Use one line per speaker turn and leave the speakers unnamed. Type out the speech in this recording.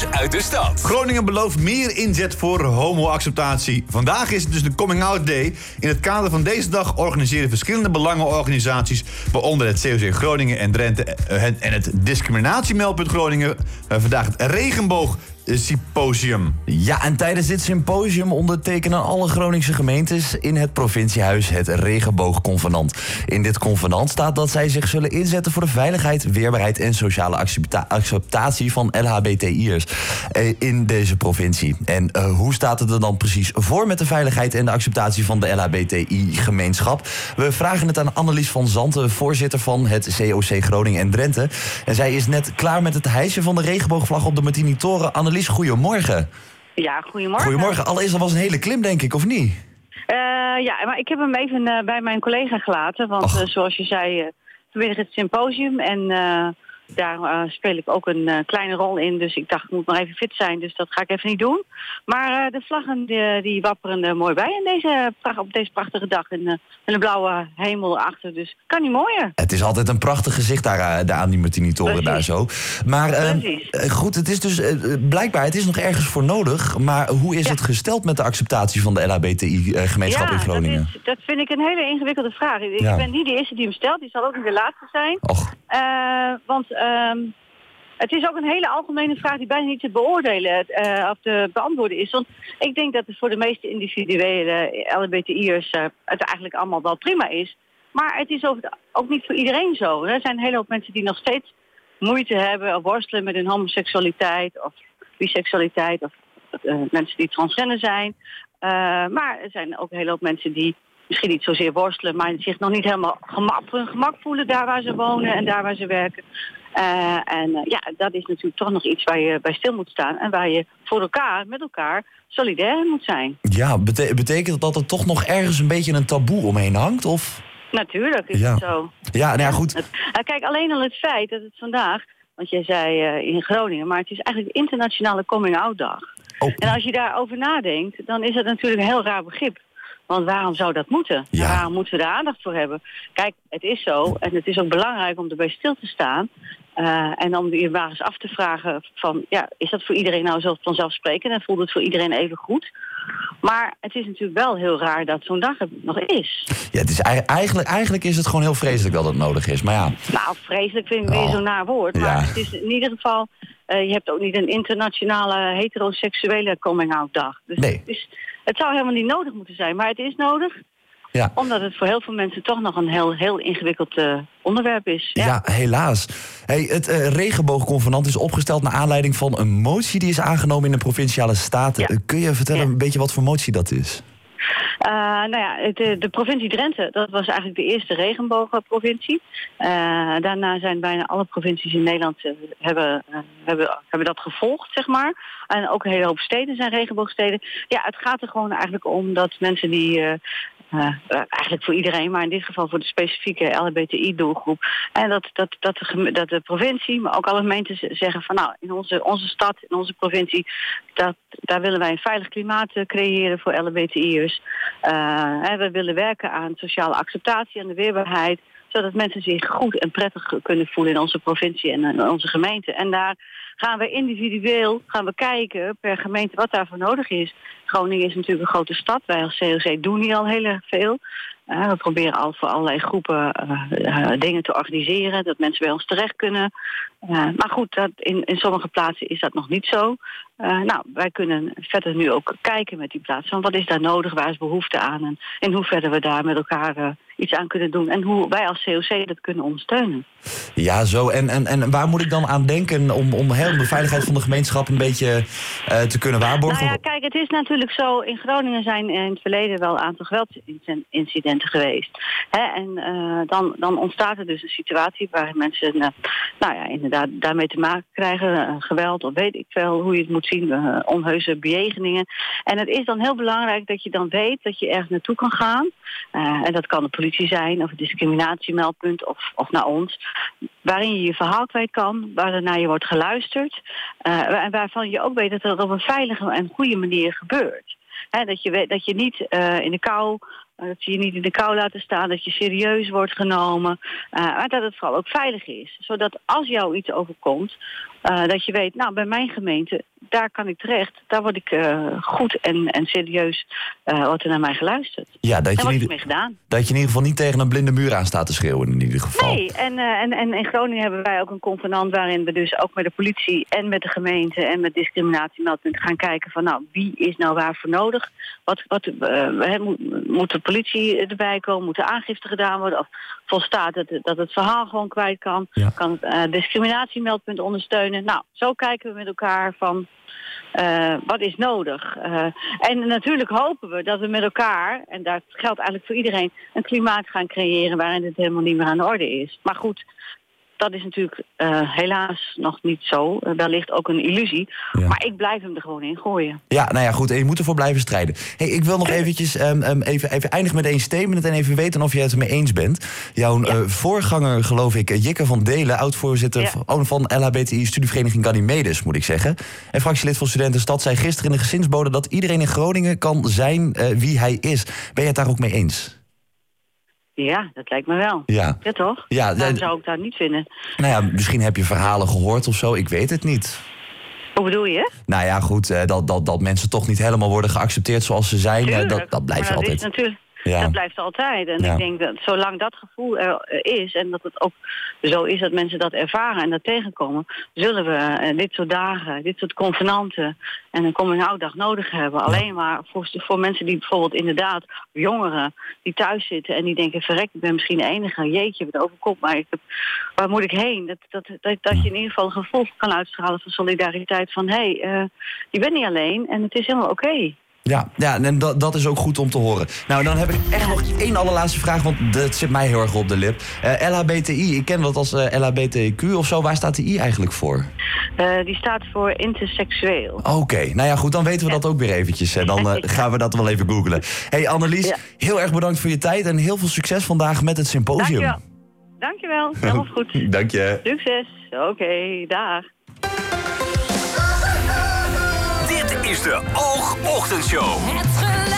Nieuws uit de stad.
Groningen belooft meer inzet voor homo-acceptatie. Vandaag is het dus de Coming Out Day. In het kader van deze dag organiseren verschillende belangenorganisaties, waaronder het COC Groningen en Drenthe en het Discriminatiemeldpunt Groningen, vandaag het Regenboog-symposium.
Ja, en tijdens dit symposium ondertekenen alle Groningse gemeentes in het provinciehuis het Regenboogconvenant. In dit convenant staat dat zij zich zullen inzetten voor de veiligheid, weerbaarheid en sociale acceptatie van LHBTI'ers in deze provincie. En hoe staat het er dan precies voor met de veiligheid en de acceptatie van de LHBTI-gemeenschap? We vragen het aan Annelies van Zanten, voorzitter van het COC Groningen en Drenthe. En zij is net klaar met het hijsen van de regenboogvlag op de Martini-toren. Annelies, goedemorgen.
Ja, goedemorgen.
Goedemorgen. Allereerst, dat was een hele klim, denk ik, of niet?
Ja, maar ik heb hem even bij mijn collega gelaten. Want zoals je zei, vanmiddag het symposium. En daar speel ik ook een kleine rol in. Dus ik dacht, ik moet nog even fit zijn. Dus dat ga ik even niet doen. Maar de vlaggen die wapperen er mooi bij op deze prachtige dag. En een blauwe hemel achter. Dus kan niet mooier.
Het is altijd een prachtig gezicht daar aan die Martini-toren daar zo. Maar goed, het is dus blijkbaar, het is nog ergens voor nodig. Maar hoe is het gesteld met de acceptatie van de LHBTI-gemeenschap in Groningen?
Dat vind ik een hele ingewikkelde vraag. Ik ben niet de eerste die hem stelt. Die zal ook niet de laatste zijn. Want het is ook een hele algemene vraag die bijna niet te beoordelen of te beantwoorden is. Want ik denk dat het voor de meeste individuele LHBTI'ers het eigenlijk allemaal wel prima is. Maar het is ook niet voor iedereen zo. Er zijn een hele hoop mensen die nog steeds moeite hebben of worstelen met hun homoseksualiteit of biseksualiteit of mensen die transgender zijn. Maar er zijn ook een hele hoop mensen die misschien niet zozeer worstelen, maar zich nog niet helemaal op hun gemak voelen daar waar ze wonen en daar waar ze werken. Dat is natuurlijk toch nog iets waar je bij stil moet staan en waar je met elkaar solidair moet zijn. Ja,
betekent dat er toch nog ergens een beetje een taboe omheen hangt? Of?
Natuurlijk is het zo.
Ja, nou ja, goed.
Kijk, alleen al het feit dat het vandaag, want jij zei in Groningen, maar het is eigenlijk de internationale coming-out dag. Oh. En als je daarover nadenkt, dan is het natuurlijk een heel raar begrip. Want waarom zou dat moeten? Ja. Waarom moeten we daar aandacht voor hebben? Kijk, het is zo. En het is ook belangrijk om erbij stil te staan. En om je maar eens af te vragen van, is dat voor iedereen nou zo vanzelfsprekend? En voelt het voor iedereen even goed? Maar het is natuurlijk wel heel raar dat zo'n dag er nog is.
Ja, het is eigenlijk is het gewoon heel vreselijk dat het nodig is. Maar ja.
Nou, vreselijk vind ik weer zo'n naar woord. Maar het is in ieder geval, je hebt ook niet een internationale heteroseksuele coming-out dag. Dus nee. Het zou helemaal niet nodig moeten zijn, maar het is nodig. Ja. Omdat het voor heel veel mensen toch nog een heel ingewikkeld onderwerp is.
Ja, helaas. Het regenboogconvenant is opgesteld naar aanleiding van een motie die is aangenomen in de Provinciale Staten. Ja. Kun je vertellen een beetje wat voor motie dat is?
De provincie Drenthe, dat was eigenlijk de eerste regenboogprovincie. Daarna zijn bijna alle provincies in Nederland hebben dat gevolgd, zeg maar. En ook een hele hoop steden zijn regenboogsteden. Ja, het gaat er gewoon eigenlijk om dat mensen die eigenlijk voor iedereen, maar in dit geval voor de specifieke LHBTI-doelgroep. En dat de provincie, maar ook alle gemeenten zeggen van nou, in onze stad, in onze provincie, daar willen wij een veilig klimaat creëren voor LHBTI'ers. We willen werken aan sociale acceptatie en de weerbaarheid, zodat mensen zich goed en prettig kunnen voelen in onze provincie en in onze gemeente. En daar gaan we individueel kijken per gemeente wat daarvoor nodig is. Groningen is natuurlijk een grote stad. Wij als COC doen hier al heel erg veel. We proberen al voor allerlei groepen dingen te organiseren, dat mensen bij ons terecht kunnen. Maar goed, in sommige plaatsen is dat nog niet zo. Wij kunnen verder nu ook kijken met die plaatsen van wat is daar nodig, waar is behoefte aan en in hoeverre we daar met elkaar iets aan kunnen doen en hoe wij als COC dat kunnen ondersteunen.
Ja, zo. En waar moet ik dan aan denken om heel de veiligheid van de gemeenschap een beetje te kunnen waarborgen?
Nou ja, kijk, het is natuurlijk zo, in Groningen zijn in het verleden wel een aantal geweldsincidenten geweest. Dan ontstaat er dus een situatie waar mensen inderdaad daarmee te maken krijgen, geweld of weet ik veel hoe je het moet zien, onheuse bejegeningen. En het is dan heel belangrijk dat je dan weet dat je ergens naartoe kan gaan. En dat kan de politie zijn of het discriminatiemeldpunt of naar ons. Waarin je je verhaal kwijt kan, waar naar je wordt geluisterd. En waarvan je ook weet dat het op een veilige en goede manier gebeurt. Dat je weet dat je niet in de kou... dat ze je niet in de kou laten staan, dat je serieus wordt genomen. Maar dat het vooral ook veilig is. Zodat als jou iets overkomt, dat je weet, nou, bij mijn gemeente, daar kan ik terecht. Daar word ik goed en serieus wordt er naar mij geluisterd.
Ja,
daar wordt mee gedaan.
Dat je in ieder geval niet tegen een blinde muur aan staat te schreeuwen in ieder geval.
Nee, en in Groningen hebben wij ook een convenant waarin we dus ook met de politie en met de gemeente en met discriminatiemeldpunt gaan kijken van, nou, wie is nou waarvoor nodig? Moet de politie erbij komen? Moet er aangifte gedaan worden? Of volstaat dat het verhaal gewoon kwijt kan? Ja. Kan het discriminatiemeldpunt ondersteunen? Nou, zo kijken we met elkaar van wat is nodig. En natuurlijk hopen we dat we met elkaar, en dat geldt eigenlijk voor iedereen, een klimaat gaan creëren waarin het helemaal niet meer aan de orde is. Maar goed, dat is natuurlijk helaas nog niet zo. Daar ligt ook een illusie. Ja. Maar ik blijf hem er gewoon in gooien.
Ja, nou ja, goed. En je moet ervoor blijven strijden. Hey, ik wil nog eventjes even eindigen met één statement en even weten of je het ermee eens bent. Jouw voorganger, geloof ik, Jikke van Delen, oud-voorzitter van LHBTI studievereniging Ganymedes, moet ik zeggen. En fractielid van Studentenstad zei gisteren in de gezinsbode dat iedereen in Groningen kan zijn wie hij is. Ben je het daar ook mee eens?
Ja, dat lijkt me wel. Ja toch?
Ja,
waarom zou ik dat niet vinden?
Nou ja, misschien heb je verhalen gehoord of zo, ik weet het niet.
Hoe bedoel je?
Nou ja, goed, dat mensen toch niet helemaal worden geaccepteerd zoals ze zijn, dat blijft altijd.
Is natuurlijk... Ja. Dat blijft altijd. En ik denk dat zolang dat gevoel er is en dat het ook zo is dat mensen dat ervaren en dat tegenkomen, zullen we dit soort dagen, dit soort convenanten en een coming-out-dag nodig hebben. Ja. Alleen maar voor mensen die bijvoorbeeld inderdaad, jongeren die thuis zitten en die denken, verrek, ik ben misschien de enige, jeetje, wat overkomt mij. Waar moet ik heen? Dat je in ieder geval een gevoel kan uitstralen van solidariteit van, je bent niet alleen en het is helemaal oké.
Ja, en dat is ook goed om te horen. Nou, dan heb ik echt nog één allerlaatste vraag, want dat zit mij heel erg op de lip. LHBTI, ik ken dat als LHBTQ of zo. Waar staat de I eigenlijk voor?
Die staat voor interseksueel.
Oké, nou ja, goed, dan weten we dat ook weer eventjes. Dan gaan we dat wel even googlen. Hey Annelies, heel erg bedankt voor je tijd en heel veel succes vandaag met het symposium.
Dankjewel, helemaal goed.
Dank je.
Succes, oké, dag.
Dit is de Oogochtendshow. Het